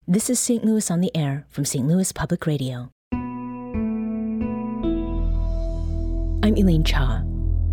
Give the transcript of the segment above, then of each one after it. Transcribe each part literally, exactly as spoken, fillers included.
This is Saint Louis on the Air from Saint Louis Public Radio. I'm Elaine Cha.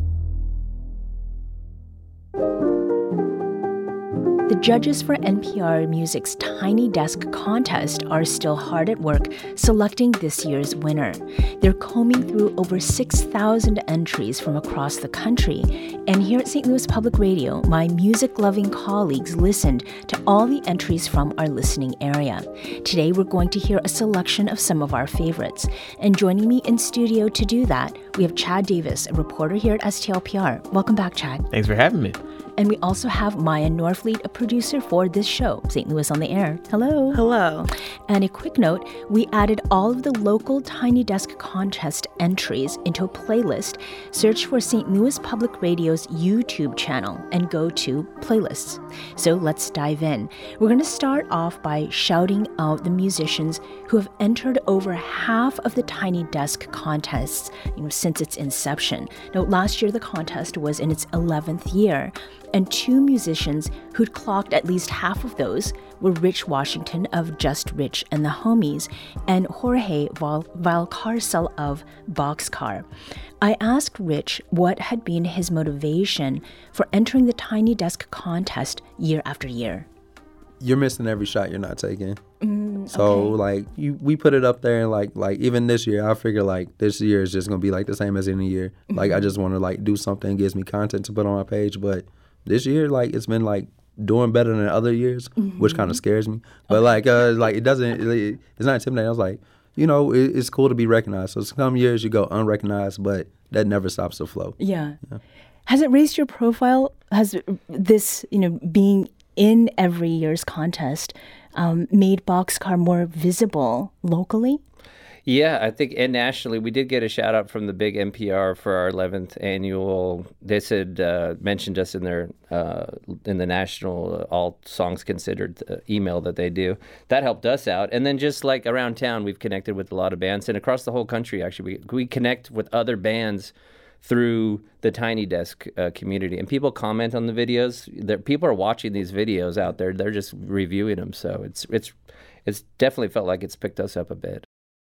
The judges for N P R Music's Tiny Desk contest are still hard at work selecting this year's winner. They're combing through over six thousand entries from across the country. And here at Saint Louis Public Radio, my music-loving colleagues listened to all the entries from our listening area. Today, we're going to hear a selection of some of our favorites. And joining me in studio to do that, we have Chad Davis, a reporter here at S T L P R. Welcome back, Chad. Thanks for having me. And we also have Maya Norfleet, a producer for this show, Saint Louis on the Air. Hello. Hello. And a quick note, we added all of the local Tiny Desk contest entries into a playlist. Search for Saint Louis Public Radio's YouTube channel and go to playlists. So let's dive in. We're going to start off by shouting out the musicians who have entered over half of the Tiny Desk contests, you know, since its inception. Now, last year the contest was in its eleventh year. And two musicians who'd clocked at least half of those were Rich Washington of Just Rich and the Homies and Jorge Val- Valcarcel of Boxcar. I asked Rich what had been his motivation for entering the Tiny Desk contest year after year. You're missing every shot you're not taking. Mm, so okay. like you, we put it up there, and like like even this year, I figure like this year is just gonna be like the same as any year. Mm-hmm. Like I just want to like do something that gives me content to put on my page, but this year, like, it's been, like, doing better than other years, mm-hmm. which kind of scares me. But, okay. like, uh, like it doesn't, it, it's not intimidating. I was like, you know, it, it's cool to be recognized. So some years you go unrecognized, but that never stops the flow. Yeah. yeah. Has it raised your profile? Has this, you know, being in every year's contest um, made Boxcar more visible locally? Yeah, I think, and nationally, we did get a shout out from the big N P R for our eleventh annual. They said uh, mentioned us in their uh, in the national uh, All Songs Considered uh, email that they do. That helped us out, and then just like around town, we've connected with a lot of bands, and across the whole country, actually, we we connect with other bands through the Tiny Desk uh, community, and people comment on the videos. There, people are watching these videos out there; they're just reviewing them. So it's it's it's definitely felt like it's picked us up a bit.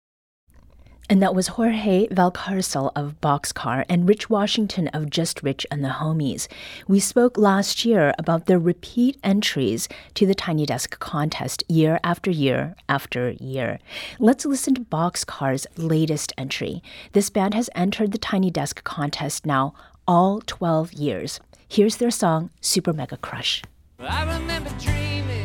And that was Jorge Valcarcel of Boxcar and Rich Washington of Just Rich and the Homies. We spoke last year about their repeat entries to the Tiny Desk contest year after year after year. Let's listen to Boxcar's latest entry. This band has entered the Tiny Desk contest now all twelve years. Here's their song, Super Mega Crush. I remember dreaming.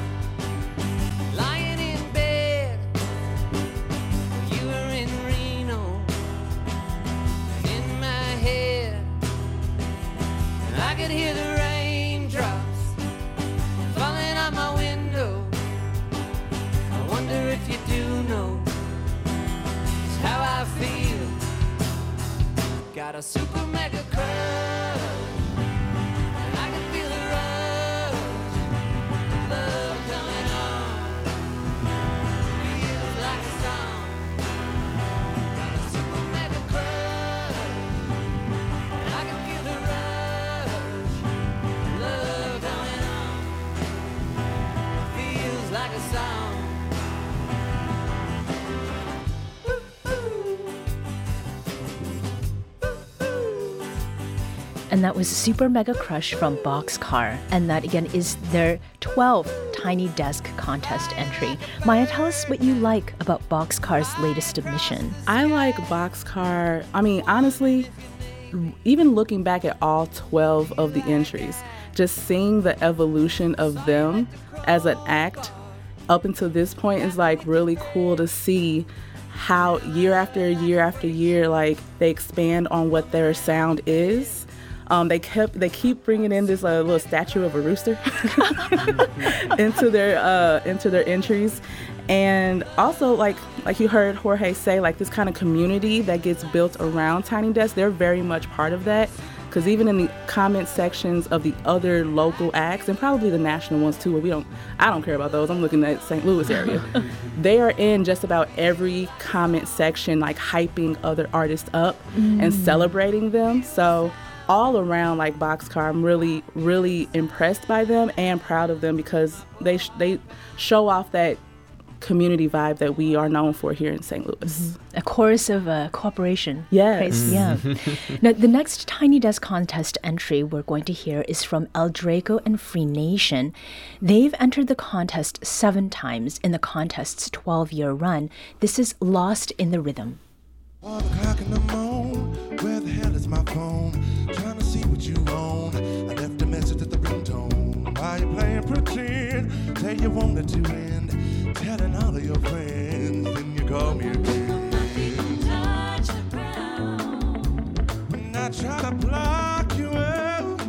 I could hear the raindrops falling on my window. I wonder if you do know just how I feel. Got a super mega crush, and I can feel the rush, love coming on. Feels like a song. Got a super mega crush, and I can feel the rush. Like a song. And that was Super Mega Crush from Boxcar. And that, again, is their twelfth Tiny Desk contest entry. Maya, tell us what you like about Boxcar's latest submission. I like Boxcar. I mean, honestly, even looking back at all twelve of the entries, just seeing the evolution of them as an act up until this point is like really cool to see how year after year after year, like they expand on what their sound is. Um, they kept they keep bringing in this uh, little statue of a rooster into their uh, into their entries, and also like like you heard Jorge say, like this kind of community that gets built around Tiny Desk. They're very much part of that. Because even in the comment sections of the other local acts, and probably the national ones too, but we don't, I don't care about those. I'm looking at Saint Louis area. They are in just about every comment section, like hyping other artists up mm. and celebrating them. So all around, like Boxcar, I'm really, really impressed by them and proud of them because they sh- they show off that community vibe that we are known for here in Saint Louis. Mm-hmm. A chorus of uh, cooperation. Yes. Praise- Yeah. Now, the next Tiny Desk contest entry we're going to hear is from El Draco and Free Nation. They've entered the contest seven times in the contest's twelve-year run. This is Lost in the Rhythm. One o'clock in the morning, where the hell is my phone? Trying to see what you own. I left a message at the ringtone. Why you playing pretend? Say you wanted to end. Telling all of your friends, then you call me again. When I try to block you out,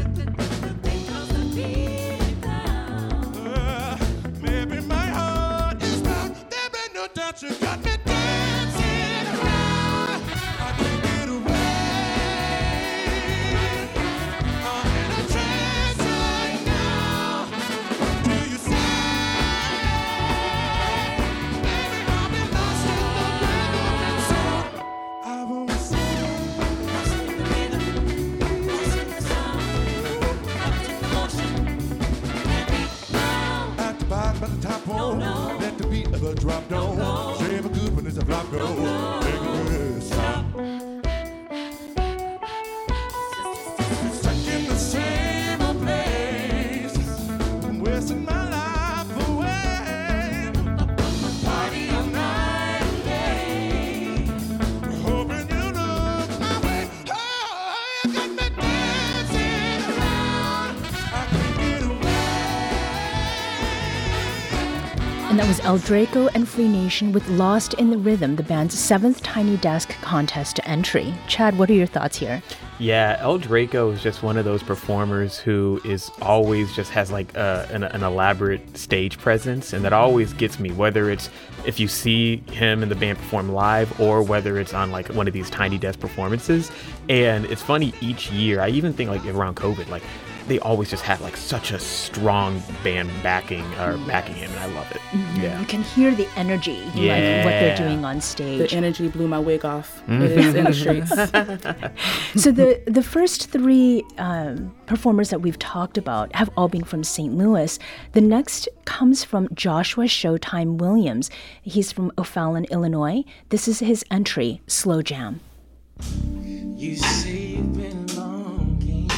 uh, maybe my heart is wrong. There ain't no doubt you got me dancing around. I can't get away. I'm in a trance right now. What do you say? Baby, I've been lost in the rhythm, and so I won't say. At the bottom of the top hole, let the beat of a drop down. Shave a good when it's a flop go. Take a rest, stop. Stuck in the same old place, I'm wasting my life away. Party all night and day, hoping you look my way. Oh, you got me dancing around. I can't get away. And that was El Draco and Free Nation with Lost in the Rhythm, the band's seventh Tiny Desk contest entry. Chad, what are your thoughts here? Yeah, El Draco is just one of those performers who is always just has like a, an, an elaborate stage presence, and that always gets me, whether it's if you see him and the band perform live or whether it's on like one of these Tiny Desk performances. And it's funny, each year, I even think like around COVID, like they always just have like such a strong band backing or backing him, and I love it. Yeah. You can hear the energy, like what they're doing on stage. The energy blew my wig off. It is in the streets. So the, the first three um, performers that we've talked about have all been from Saint Louis. The next comes from Joshua Showtime Williams. He's from O'Fallon, Illinois. This is his entry, Slow Jam. You say you've been longing,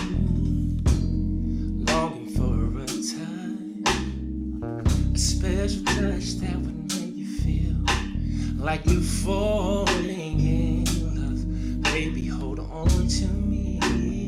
longing for a time, a special touch that would make you feel like you're falling in love. Baby, hold on to me,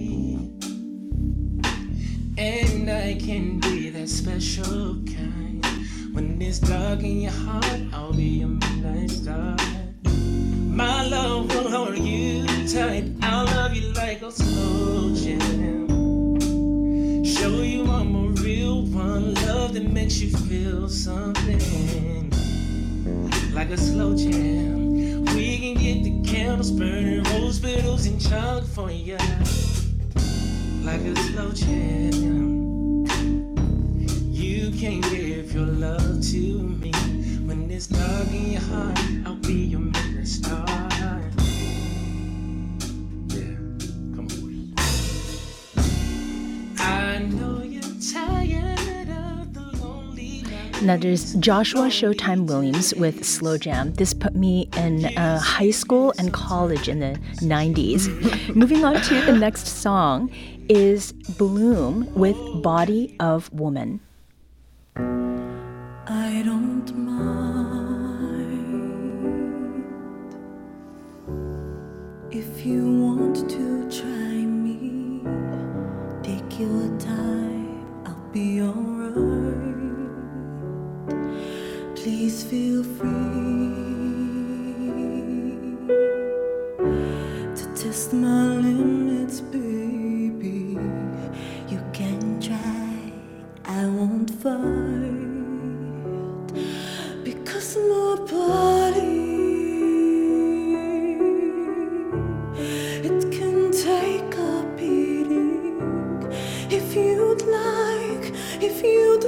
and I can be that special kind. When it's dark in your heart, I'll be a midnight star. My love will hold you tight. I'll love you like a slow jam. Show you I'm a real one. Love that makes you feel something. Like a slow jam. We can get the candles burning, rose petals and chocolate for you. Like a slow jam. You can give your love to me. When it's dark in your heart, I'll be your midnight star. Yeah, come on. I know you're tired of the lonely night. Now there's Joshua Showtime Williams with Slow Jam. This put me in uh, high school and college in the nineties. Moving on to the next song is Bloom with Body of Woman. I don't mind if you want to try me. Take your time, I'll be alright. Please feel free to test my limits, baby. You can try, I won't fight. Because my body, it can take a beating. If you'd like, if you'd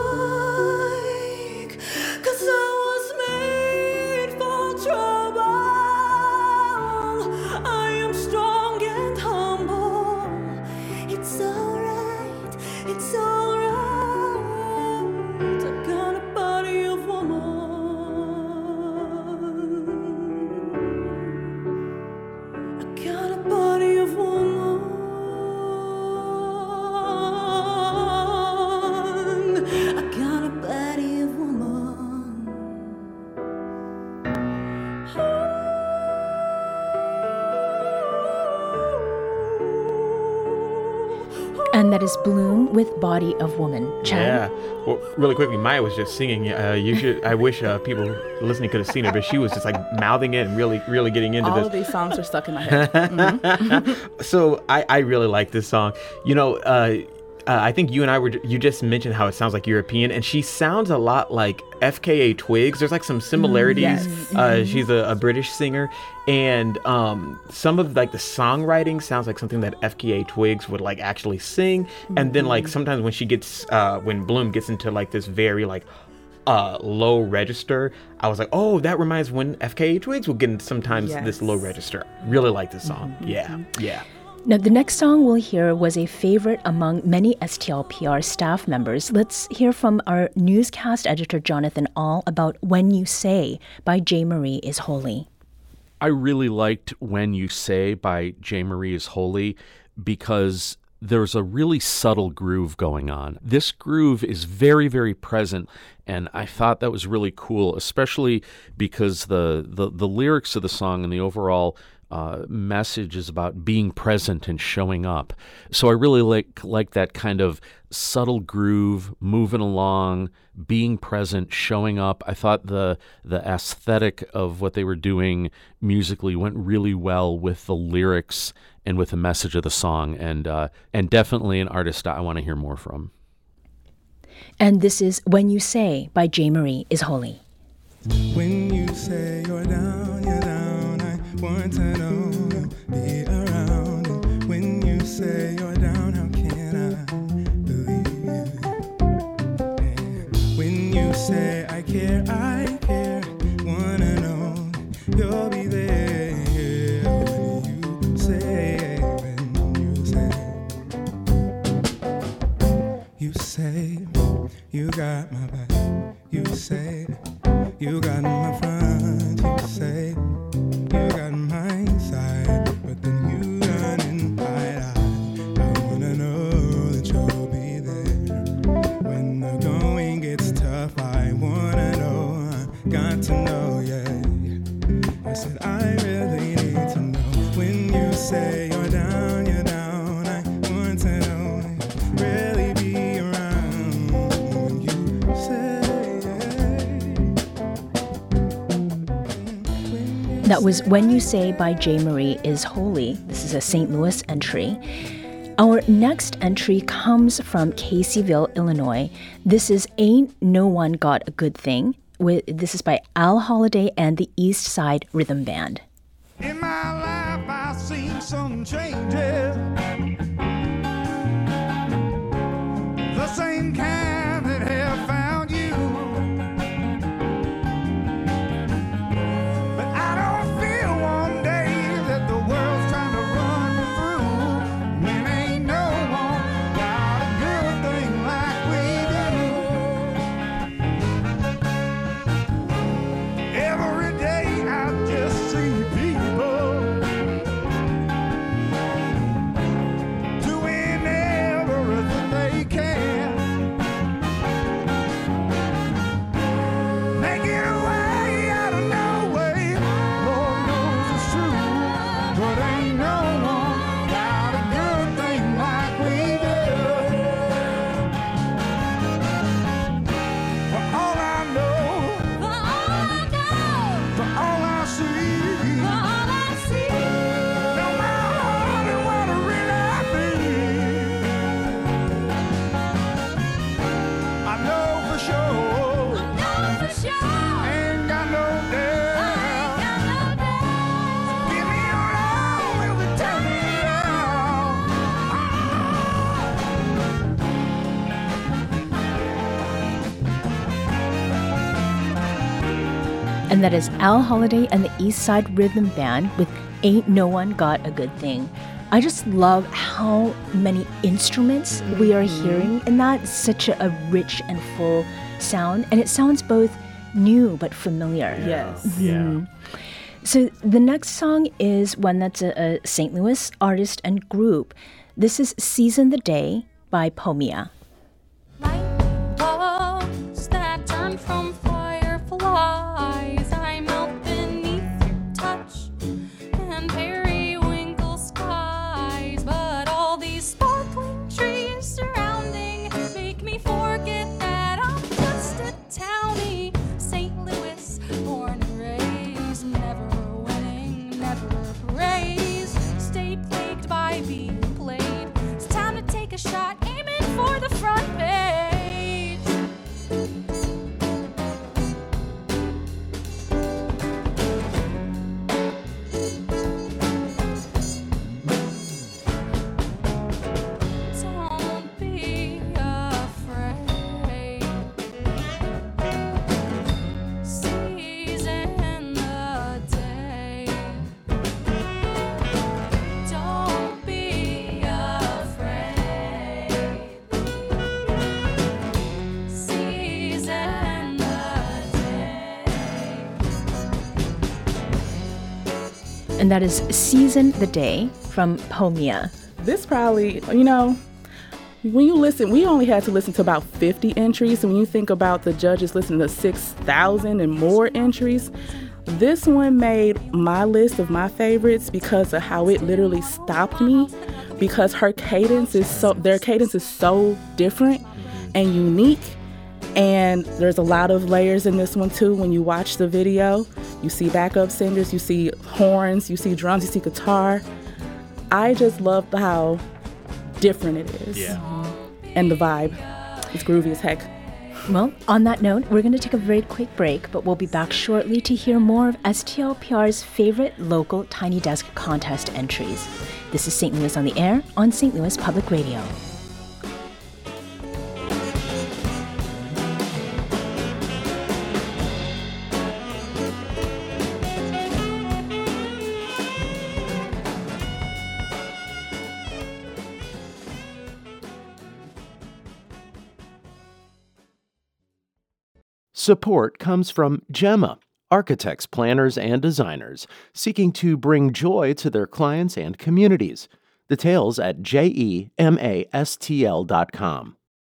like, 'cause I was made for trouble. I am strong and humble. It's alright, it's alright. I got a body of woman. And that is Bloom with Body of Woman. Chad? Yeah. Well, really quickly, Maya was just singing. Uh, you should. I wish uh, people listening could have seen her, but she was just like mouthing it and really, really getting into All this. of these songs are stuck in my head. Mhm. So I, I really like this song. You know, uh, uh, I think you and I were. You just mentioned how it sounds like European, and she sounds a lot like F K A Twigs. There's like some similarities. Yes. Uh, she's a, a British singer, and um, some of like the songwriting sounds like something that F K A Twigs would like actually sing. And then like sometimes when she gets, uh, when Bloom gets into like this very like uh, low register, I was like, oh, that reminds when F K A Twigs will get into sometimes Yes. this low register. Really like this song. Yeah, yeah. Now, the next song we'll hear was a favorite among many S T L P R staff members. Let's hear from our newscast editor, Jonathan All, about When You Say by J. Marie Is Holy. I really liked When You Say by J. Marie Is Holy because there's a really subtle groove going on. This groove is very, very present, and I thought that was really cool, especially because the, the, the lyrics of the song and the overall uh, message is about being present and showing up. So I really like like that kind of subtle groove, moving along, being present, showing up. I thought the the aesthetic of what they were doing musically went really well with the lyrics and with the message of the song, and uh, and definitely an artist I want to hear more from. And this is When You Say by J. Marie Is Holy. When you say you're down, you're down, I want to know you'll be around. And when you say you're down, how can I believe you? And when you say I care, I care, wanna know you'll be there. When you say, when you say, you say, you got my back. You say, you got my front, you say, you got my side, but then you run and hide. I, I wanna know that you'll be there. When the going gets tough, I wanna know, I got to know, yeah. I said, I really need to know. When you say you're down, you're down, I want to know, really be around. When you say, That was When You Say by J. Marie Is Holy. This is a Saint Louis entry. Our next entry comes from Caseyville, Illinois. This is Ain't No One Got a Good Thing. With, this is by Al Holiday and the East Side Rhythm Band. in my life I've seen some changes, the same kind that have found you. But I don't feel one day that the world's trying to run through when ain't no one got a good thing like we do. Every day I just see people doing everything they can, making a way out of no way. Lord knows it's true, but ain't no one got a good thing like we do. For all I know, for all I see, know my heart and what I really feel. I know for sure, ain't got no doubt. Give me your all, we'll be turning it around. And that is Al Holiday and the East Side Rhythm Band with Ain't No One Got a Good Thing. I just love how many instruments we are hearing in that. Such a, a rich and full sound. And it sounds both new but familiar. Yes. Yeah. So the next song is one that's a, a Saint Louis artist and group. This is Season the Day by Pomia. Lightbulbs that turn from fireflies, I melt beneath your touch, and periwinkle skies. But all these sparkling trees And that is Season the Day from Pomia. This probably, you know, when you listen, we only had to listen to about fifty entries. And when you think about the judges listening to six thousand and more entries, this one made my list of my favorites because of how it literally stopped me, because her cadence is so, their cadence is so different and unique. And there's a lot of layers in this one too. When you watch the video, you see backup singers, you see horns, you see drums, you see guitar. I just love how different it is. Yeah. And the vibe. It's groovy as heck. Well, on that note, we're going to take a very quick break, but we'll be back shortly to hear more of S T L P R's favorite local Tiny Desk contest entries. This is Saint Louis on the Air on Saint Louis Public Radio. Support comes from Gemma, architects, planners, and designers seeking to bring joy to their clients and communities. Details at gemastl dot com.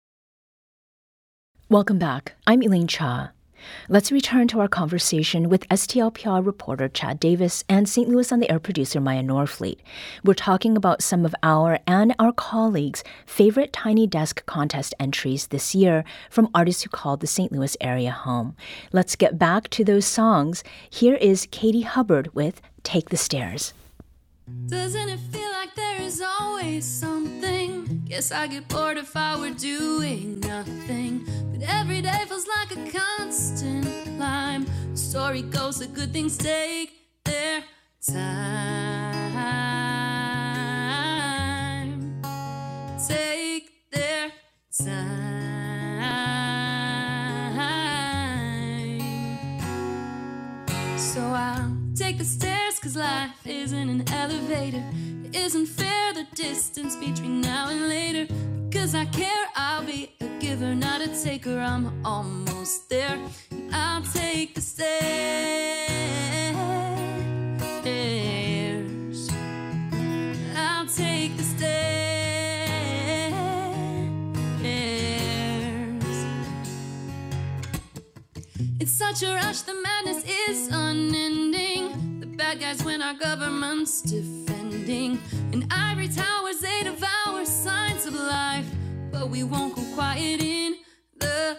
Welcome back. I'm Elaine Cha. Let's return to our conversation with S T L P R reporter Chad Davis and Saint Louis on the Air producer Maya Norfleet. We're talking about some of our and our colleagues' favorite Tiny Desk contest entries this year from artists who called the Saint Louis area home. Let's get back to those songs. Here is Katie Hubbard with Take the Stairs. Doesn't it feel like there is always something? Guess I get bored if I were doing nothing. But every day feels like a constant climb. The story goes that good things take their time. Take their time. So I'll take the stairs, cause life isn't an elevator. It isn't fair, the distance between now and later. Because I care, I'll be a giver, not a taker. I'm almost there, and I'll take the stairs. I'll take the stairs. It's such a rush, the madness is unending. The bad guys win, our government's defending. In ivory towers they devour signs of life, but we won't go quiet in the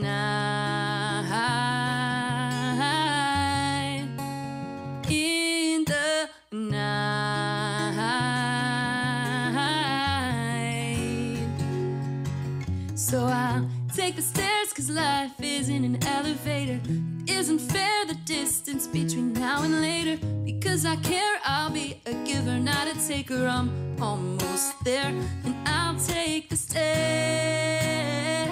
night. In the night. So I'll take the stairs, cause life isn't an elevator. It isn't fair, the distance between now and later. Because I care, I'll be a giver, not a taker. I'm almost there, and I'll take the stairs.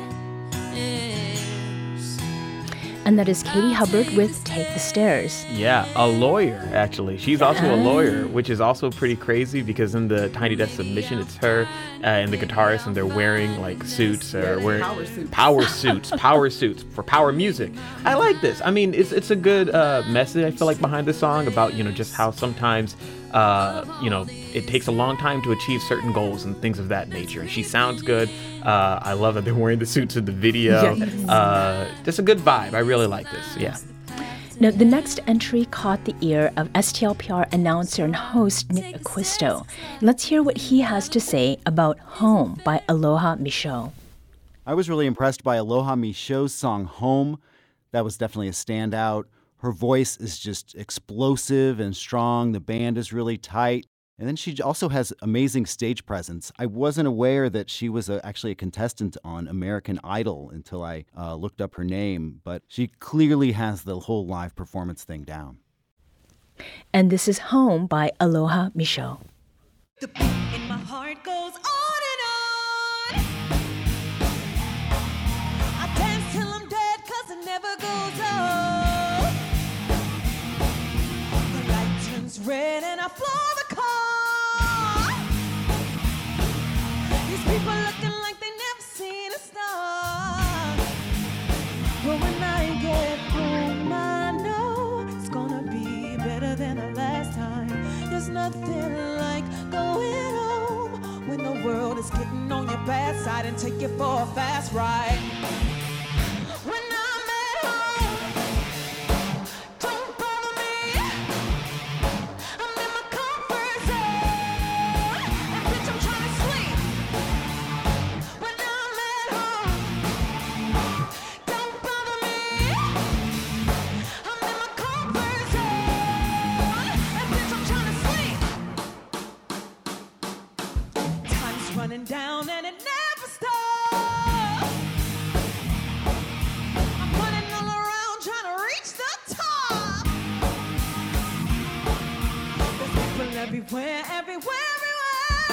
And that is Katie Hubbard with Take the Stairs. Yeah, a lawyer, actually. She's also a lawyer, which is also pretty crazy because in the Tiny Desk submission, it's her uh, and the guitarist, and they're wearing like suits or wearing power suits. power suits, power suits for power music. I like this. I mean, it's it's a good uh, message, I feel like, behind the song about, you know, just how sometimes, uh, you know, it takes a long time to achieve certain goals and things of that nature. And she sounds good. Uh, I love that they're wearing the suits in the video. Yes. Uh, just a good vibe. I really like this. Yeah. Now, the next entry caught the ear of S T L P R announcer and host Nick Acquisto. Let's hear what he has to say about Home by Aloha Michaud. I was really impressed by Aloha Michaud's song Home. That was definitely a standout. Her voice is just explosive and strong. The band is really tight. And then she also has amazing stage presence. I wasn't aware that she was a, actually a contestant on American Idol until I uh, looked up her name, but she clearly has the whole live performance thing down. And this is Home by Aloha Michaud. The beat in my heart goes on and on. I dance till I'm dead, cause it never goes off. The light turns red and I floor the car. These people looking like they never seen a star. But when I get home, I know it's gonna be better than the last take you for a fast ride. When I'm at home, don't bother me. I'm in my comfort zone, and bitch, I'm trying to sleep. When I'm at home, don't bother me. I'm in my comfort zone, and bitch, I'm trying to sleep. Time's running down and it never stops. I'm running all around trying to reach the top. There's people everywhere, everywhere, everywhere.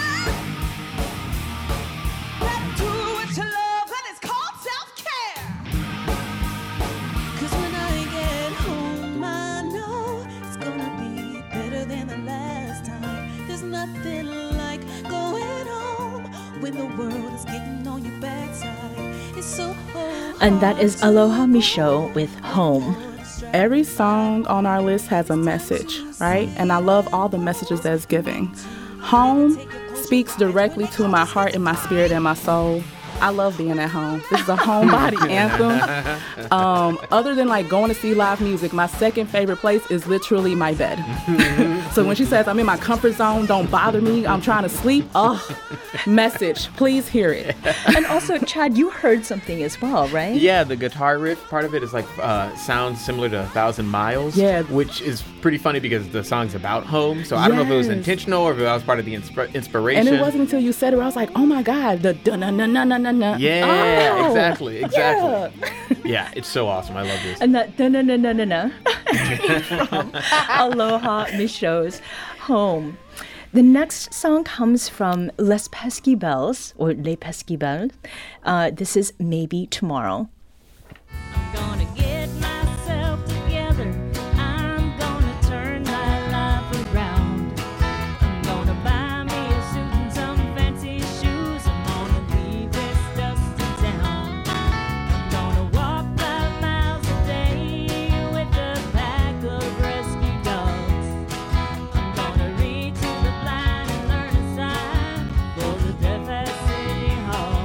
Gotta do what you love, and it's called self-care. 'Cause when I get home, I know it's gonna be better than the last time. There's nothing like going home when the world is getting on your backside. It's so hard. And that is Aloha Michaud with Home. Every song on our list has a message, right? And I love all the messages that it's giving. Home speaks directly to my heart and my spirit and my soul. I love being at home. This is a homebody anthem. Um, other than like going to see live music, my second favorite place is literally my bed. So when she says I'm in my comfort zone, don't bother me, I'm trying to sleep, oh, message, please hear it. And also, Chad, you heard something as well, right? Yeah, the guitar riff, part of it is like uh, sounds similar to A Thousand Miles, Yeah. which is pretty funny because the song's about home. So I don't know if it was Yes. intentional or if that was part of the insp- inspiration. And it wasn't until you said it where I was like, oh my God, the da-na-na-na-na-na. Yeah, Oh, exactly, exactly. yeah. Yeah, it's so awesome. I love this. And that na na na na na na from Aloha Michaud's Home. The next song comes from Les Pesky Bells, or Les Pesky Bells. Uh, this is Maybe Tomorrow. Gonna get myself together. I'm gonna turn my life around. I'm gonna buy me a suit and some fancy shoes. I'm gonna leave this dusty town. I'm gonna walk five miles a day with a pack of rescue dogs. I'm gonna read to the blind and learn a sign for the deaf at City Hall.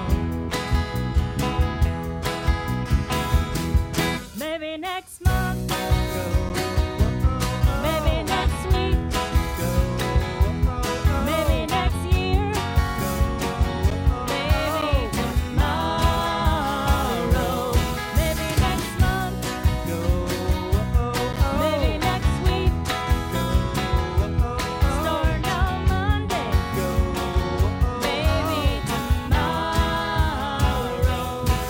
Maybe next month, maybe next week, maybe next year, maybe tomorrow, maybe next month, maybe next week, starting on Monday, maybe tomorrow.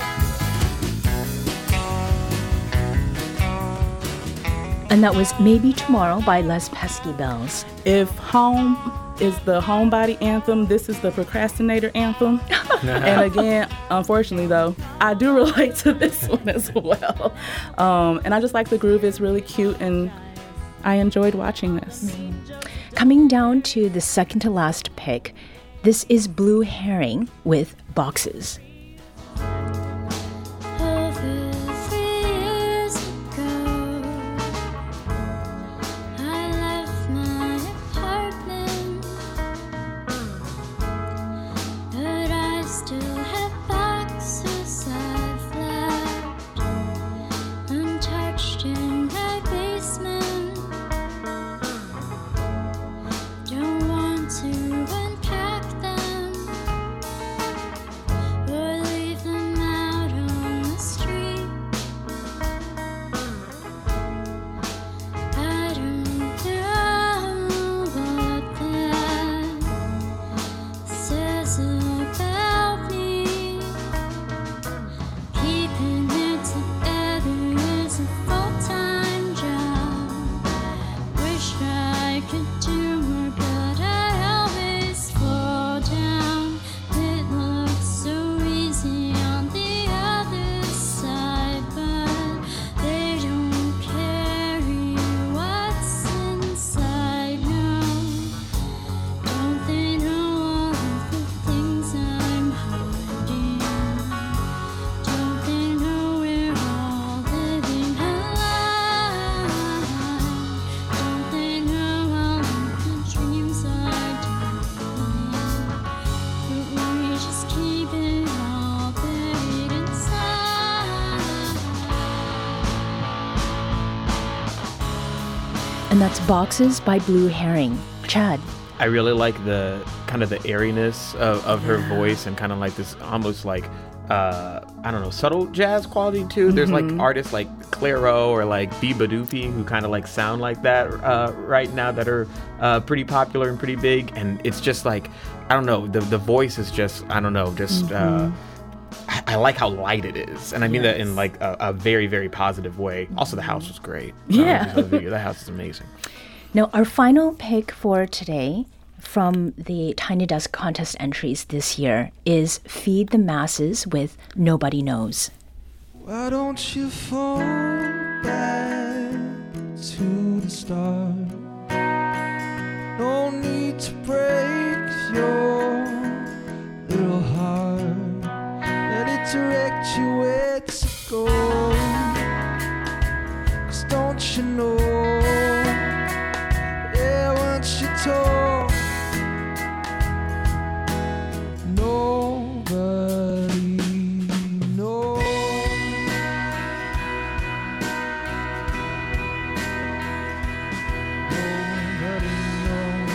And that was Maybe Tomorrow by Les Pesky Bells. If home is the homebody anthem, this is the procrastinator anthem. And again, unfortunately though, I do relate to this one as well. Um, and I just like the groove. It's really cute and I enjoyed watching this. Coming down to the second to last pick, this is Blue Herring with Boxes. Over three years ago, I left my apartment, but I still have boxes I've left untouched in my basement. Don't want to unpack them, but And that's Boxes by Blue Herring. Chad. I really like the kind of the airiness of, of her voice and kind of like this almost like, uh, I don't know, subtle jazz quality too. There's like Mhm. artists like Clairo or like Biba Doopy who kind of like sound like that uh, right now that are uh, pretty popular and pretty big. And it's just like, I don't know, the, the voice is just, I don't know, just... Mhm. Uh, I, I like how light it is, and I mean that in like a, a very, very positive way. Also, the house was great. Yeah. Um, the, the house is amazing. Now, our final pick for today from the Tiny Desk contest entries this year is Feed the Masses with Nobody Knows. Why don't you fall back to the start? No need to break your little heart. Let it direct you where to go. 'Cause don't you know, yeah, once you told nobody knows. Nobody knows.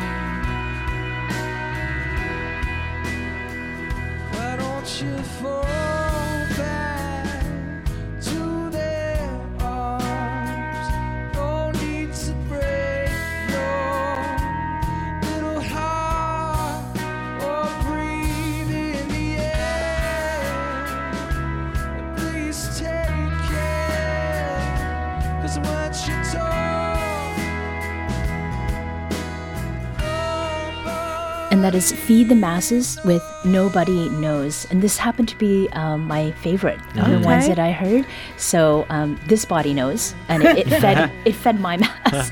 Why don't you fall back to their arms? No need to break your little heart or breathe in the air. Please take care, 'cause once you told And that is Feed the Masses with Nobody Knows. And this happened to be um, my favorite of the ones Okay. that I heard. So um, this body knows, and it, it fed it fed my mass.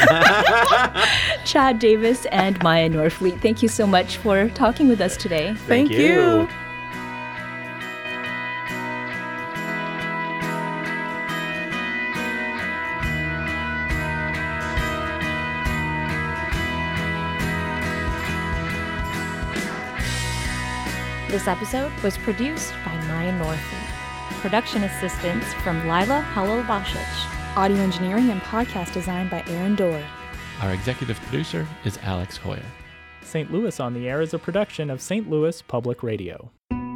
Chad Davis and Maya Norfleet, thank you so much for talking with us today. Thank you. This episode was produced by Maya Northey. Production assistance from Lila Holobashich. Audio engineering and podcast design by Aaron Dorr. Our executive producer is Alex Hoyer. Saint Louis on the Air is a production of Saint Louis Public Radio.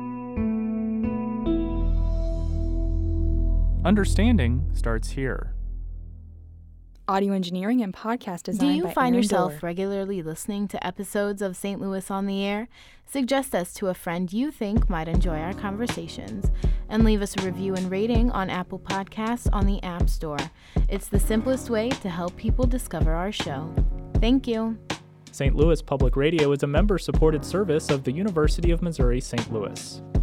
Understanding starts here. Audio engineering and podcast Do design you by find Aaron yourself Dorr. regularly listening to episodes of Saint Louis on the Air? Suggest us to a friend you think might enjoy our conversations, and leave us a review and rating on Apple Podcasts on the App Store. It's the simplest way to help people discover our show. Thank you. Saint Louis Public Radio is a member-supported service of the University of Missouri Saint Louis.